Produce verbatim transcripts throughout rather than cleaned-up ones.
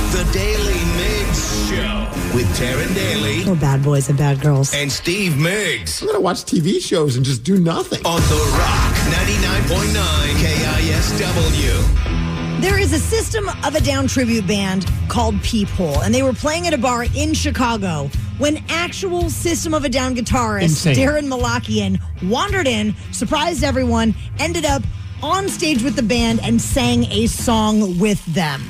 The Daily Migs Show with Taryn Daly. We're bad boys and bad girls. And Steve Migs. I'm going to watch T V shows and just do nothing. On The Rock, ninety-nine point nine K I S W. There is a System of a Down tribute band called Peephole, and they were playing at a bar in Chicago when actual System of a Down guitarist Insane. Darren Malakian wandered in, surprised everyone, ended up on stage with the band and sang a song with them.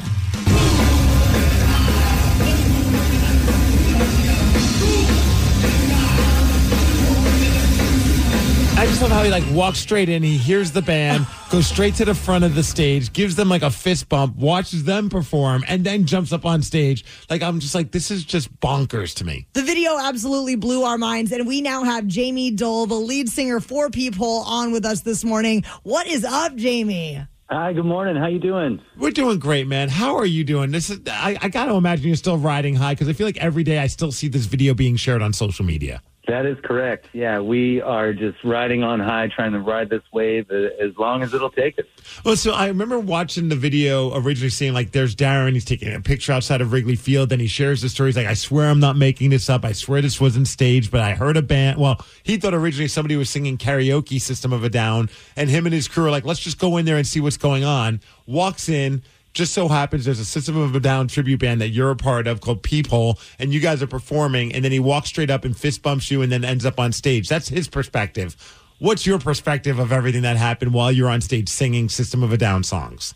I just love how he like walks straight in. He hears the band, goes straight to the front of the stage, gives them like a fist bump, watches them perform, and then jumps up on stage. Like, I'm just like, this is just bonkers to me. The video absolutely blew our minds, and we now have Jamie Dole, the lead singer for Peephole, on with us this morning. What is up, Jamie? Hi, good morning. How you doing? We're doing great, man. How are you doing? This is I, I got to imagine you're still riding high because I feel like every day I still see this video being shared on social media. That is correct. Yeah, we are just riding on high, trying to ride this wave as long as it'll take us. Well, so I remember watching the video originally seeing like there's Darren, he's taking a picture outside of Wrigley Field, then he shares the story. He's like, I swear I'm not making this up. I swear this wasn't staged, but I heard a band. Well, he thought originally somebody was singing karaoke System of a Down, and him and his crew are like, let's just go in there and see what's going on. Walks in. Just so happens there's a System of a Down tribute band that you're a part of called Peephole, and you guys are performing, and then he walks straight up and fist bumps you and then ends up on stage. That's his perspective. What's your perspective of everything that happened while you're on stage singing System of a Down songs?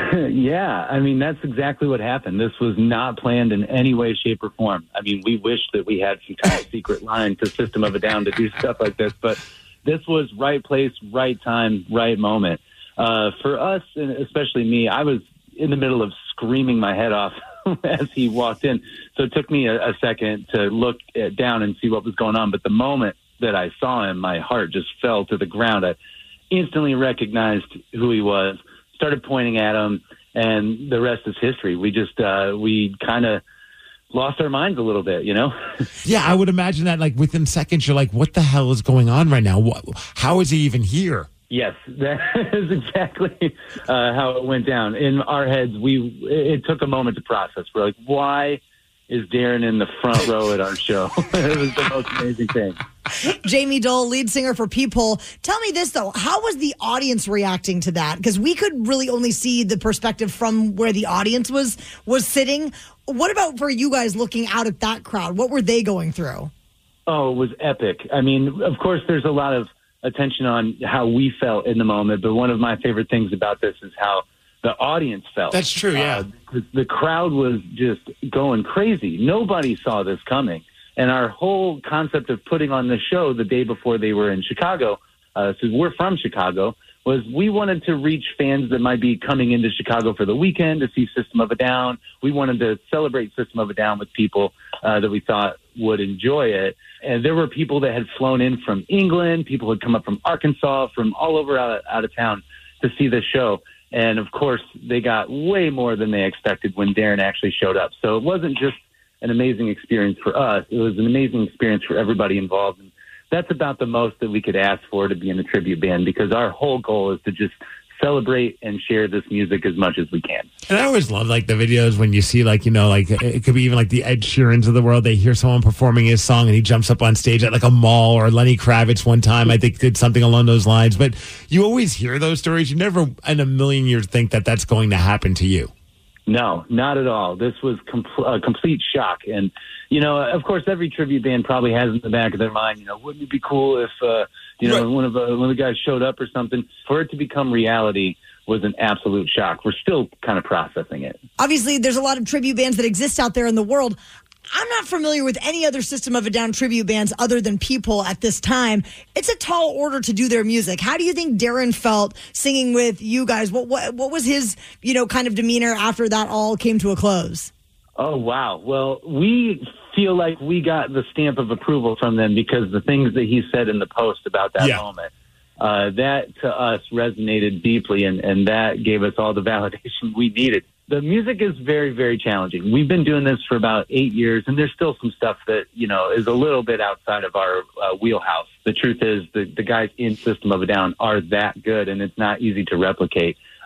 Yeah, I mean, that's exactly what happened. This was not planned in any way, shape, or form. I mean, we wish that we had some kind of secret line to System of a Down to do stuff like this, but this was right place, right time, right moment. Uh, for us, and especially me, I was in the middle of screaming my head off as he walked in. So it took me a, a second to look at, down and see what was going on. But the moment that I saw him, my heart just fell to the ground. I instantly recognized who he was, started pointing at him, and the rest is history. We just, uh, we kind of lost our minds a little bit, you know? Yeah, I would imagine that like within seconds, you're like, what the hell is going on right now? What, how is he even here? Yes, that is exactly uh, how it went down. In our heads, we it took a moment to process. We're like, why is Darren in the front row at our show? It was the most amazing thing. Jamie Dole, lead singer for Peephole. Tell me this, though. How was the audience reacting to that? Because we could really only see the perspective from where the audience was was sitting. What about for you guys looking out at that crowd? What were they going through? Oh, it was epic. I mean, of course, there's a lot of attention on how we felt in the moment, but one of my favorite things about this is how the audience felt. That's true, yeah. Uh, the crowd was just going crazy. Nobody saw this coming. And our whole concept of putting on the show the day before they were in Chicago, uh, so we're from Chicago, was we wanted to reach fans that might be coming into Chicago for the weekend to see System of a Down. We wanted to celebrate System of a Down with people uh, that we thought would enjoy it. And there were people that had flown in from England, people who had come up from Arkansas, from all over out, out of town to see this show. And, of course, they got way more than they expected when Darren actually showed up. So it wasn't just an amazing experience for us. It was an amazing experience for everybody involved. And that's about the most that we could ask for to be in a tribute band, because our whole goal is to just celebrate and share this music as much as we can. And I always love like the videos when you see like, you know, like it could be even like the Ed Sheerans of the world. They hear someone performing his song and he jumps up on stage at like a mall, or Lenny Kravitz one time, I think did something along those lines. But you always hear those stories. You never in a million years think that that's going to happen to you. No, not at all. This was com- a complete shock. And, you know, of course, every tribute band probably has in the back of their mind, you know, wouldn't it be cool if, uh, you know, right. one of the, one of the guys showed up or something? For it to become reality was an absolute shock. We're still kind of processing it. Obviously, there's a lot of tribute bands that exist out there in the world. I'm not familiar with any other System of a Down tribute bands other than Peephole at this time. It's a tall order to do their music. How do you think Darren felt singing with you guys? What what what was his, you know, kind of demeanor after that all came to a close? Oh, wow. Well, we feel like we got the stamp of approval from them because the things that he said in the post about that yeah. moment, uh, that to us resonated deeply, and, and that gave us all the validation we needed. The music is very, very challenging. We've been doing this for about eight years, and there's still some stuff that, you know, is a little bit outside of our uh, wheelhouse. The truth is the, the guys in System of a Down are that good, and it's not easy to replicate.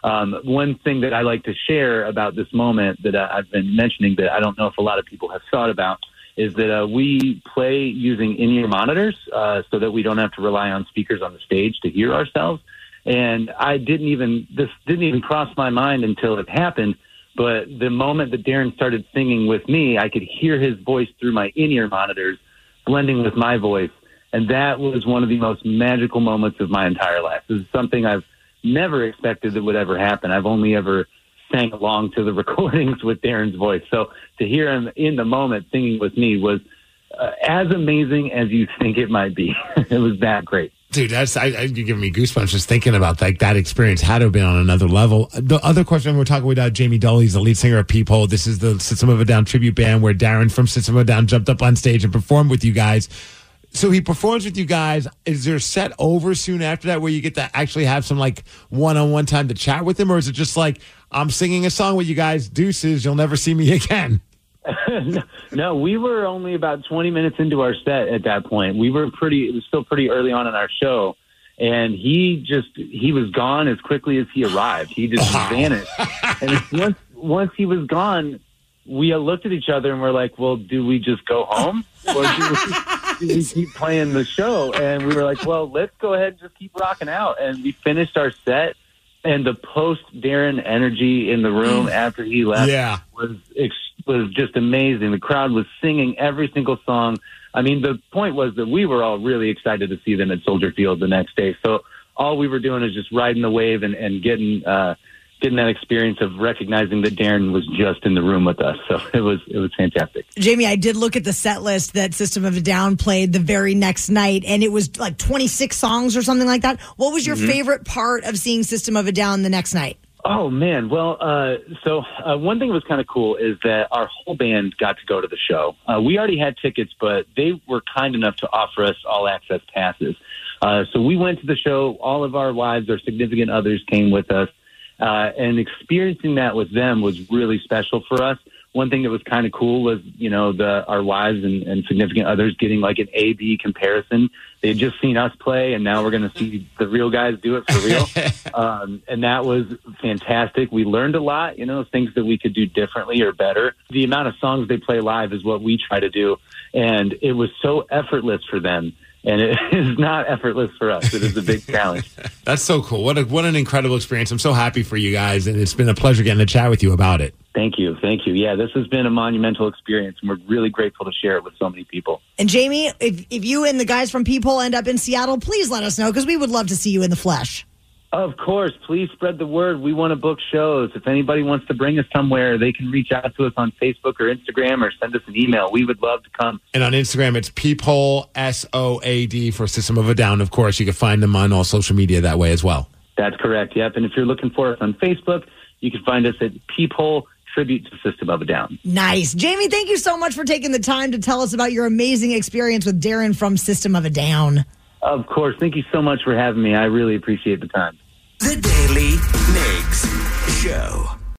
Um, one thing that I like to share about this moment that uh, I've been mentioning that I don't know if a lot of people have thought about is that uh, we play using in-ear monitors uh, so that we don't have to rely on speakers on the stage to hear ourselves. And I didn't even, this didn't even cross my mind until it happened. But the moment that Darren started singing with me, I could hear his voice through my in-ear monitors blending with my voice. And that was one of the most magical moments of my entire life. This is something I've never expected that would ever happen. I've only ever sang along to the recordings with Darren's voice. So to hear him in the moment singing with me was uh, as amazing as you think it might be. It was that great. Dude, that's I, I, you're giving me goosebumps just thinking about like that experience. Had to have been on another level. The other question, we're talking about Jamie Dully, he's the lead singer of Peephole. This is the System of a Down tribute band where Darren from System of a Down jumped up on stage and performed with you guys. So he performs with you guys. Is there a set over soon after that where you get to actually have some like one-on-one time to chat with him? Or is it just like, I'm singing a song with you guys, deuces, you'll never see me again? no, no, we were only about twenty minutes into our set at that point. We were pretty, it was still pretty early on in our show. And he just, he was gone as quickly as he arrived. He just wow. vanished. And once, once he was gone, we looked at each other and we're like, well, do we just go home? Or do we, do we keep playing the show? And we were like, well, let's go ahead and just keep rocking out. And we finished our set. And the post-Darren energy in the room after he left yeah. was was just amazing. The crowd was singing every single song. I mean, the point was that we were all really excited to see them at Soldier Field the next day. So all we were doing is just riding the wave and, and getting uh, getting that experience of recognizing that Darren was just in the room with us. So it was it was fantastic. Jamie, I did look at the set list that System of a Down played the very next night, and it was like twenty-six songs or something like that. What was your mm-hmm. favorite part of seeing System of a Down the next night? Oh, man. Well, uh, so uh, one thing that was kind of cool is that our whole band got to go to the show. Uh, we already had tickets, but they were kind enough to offer us all-access passes. Uh, so we went to the show. All of our wives, our significant others came with us. Uh, and experiencing that with them was really special for us. One thing that was kind of cool was, you know, the our wives and, and significant others getting like an A B comparison. They had just seen us play, and now we're going to see the real guys do it for real. um, and that was fantastic. We learned a lot, you know, things that we could do differently or better. The amount of songs they play live is what we try to do, and it was so effortless for them. And it is not effortless for us. It is a big challenge. That's so cool. What a, what an incredible experience. I'm so happy for you guys, and it's been a pleasure getting to chat with you about it. Thank you. Thank you. Yeah, this has been a monumental experience, and we're really grateful to share it with so many people. And Jamie, if, if you and the guys from Peephole end up in Seattle, please let us know, because we would love to see you in the flesh. Of course. Please spread the word. We want to book shows. If anybody wants to bring us somewhere, they can reach out to us on Facebook or Instagram or send us an email. We would love to come. And on Instagram, it's Peephole, S O A D, for System of a Down. Of course, you can find them on all social media that way as well. That's correct. Yep. And if you're looking for us on Facebook, you can find us at Peephole Tribute to System of a Down. Nice. Jamie, thank you so much for taking the time to tell us about your amazing experience with Darren from System of a Down. Of course. Thank you so much for having me. I really appreciate the time. The Daily Migs Show.